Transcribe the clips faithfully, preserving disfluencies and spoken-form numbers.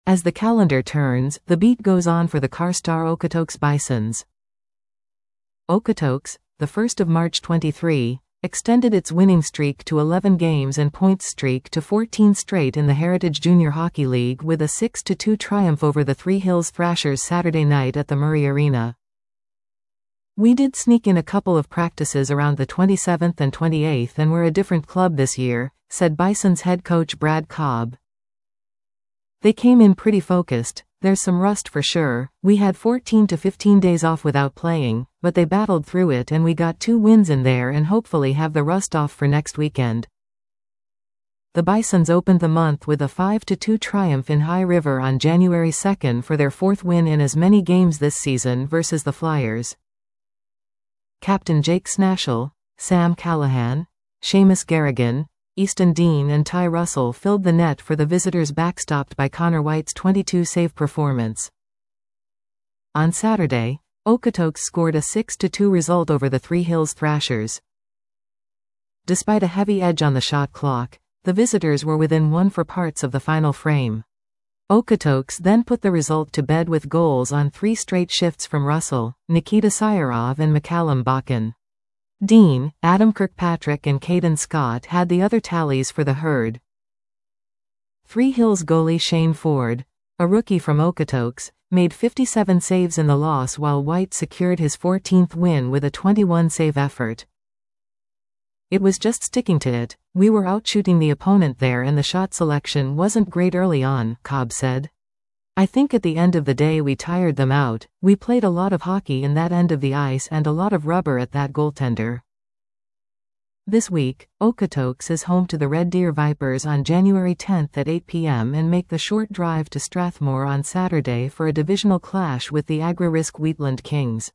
As the calendar turns, the beat goes on for the Carstar Okotoks Bisons. Okotoks, the first of March twenty-three, extended its winning streak to eleven games and points streak to fourteen straight in the Heritage Junior Hockey League with a six to two triumph over the Three Hills Thrashers Saturday night at the Murray Arena. "We did sneak in a couple of practices around the twenty-seventh and twenty-eighth and we're a different club this year," said Bison's head coach Brad Cobb. "They came in pretty focused. There's some rust for sure. We had fourteen to fifteen days off without playing, but they battled through it and we got two wins in there and hopefully have the rust off for next weekend." The Bisons opened the month with a five to two triumph in High River on January second for their fourth win in as many games this season versus the Flyers. Captain Jake Snashel, Sam Callahan, Seamus Garrigan, Easton Dean and Ty Russell filled the net for the visitors, backstopped by Connor White's twenty-two save performance. On Saturday, Okotoks scored a six to two result over the Three Hills Thrashers. Despite a heavy edge on the shot clock, the visitors were within one for parts of the final frame. Okotoks then put the result to bed with goals on three straight shifts from Russell, Nikita Sayarov and McCallum Bakken. Dean, Adam Kirkpatrick and Caden Scott had the other tallies for the herd. Three Hills goalie Shane Ford, a rookie from Okotoks, made fifty-seven saves in the loss while White secured his fourteenth win with a twenty-one save effort. "It was just sticking to it. We were out shooting the opponent there and the shot selection wasn't great early on," Cobb said. "I think at the end of the day we tired them out. We played a lot of hockey in that end of the ice and a lot of rubber at that goaltender." This week, Okotoks is home to the Red Deer Vipers on January tenth at eight p m and make the short drive to Strathmore on Saturday for a divisional clash with the Agri-Risk Wheatland Kings.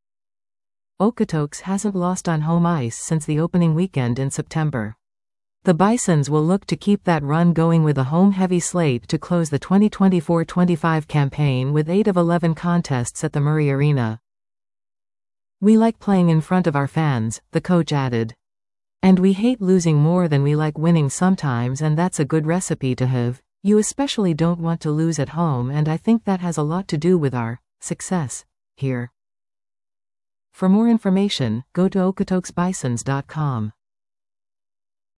Okotoks hasn't lost on home ice since the opening weekend in September. The Bisons will look to keep that run going with a home-heavy slate to close the twenty twenty-four twenty-five campaign with eight of eleven contests at the Murray Arena. "We like playing in front of our fans," the coach added. "And we hate losing more than we like winning sometimes, and that's a good recipe to have. You especially don't want to lose at home, and I think that has a lot to do with our success here." For more information, go to okotoks bisons dot com.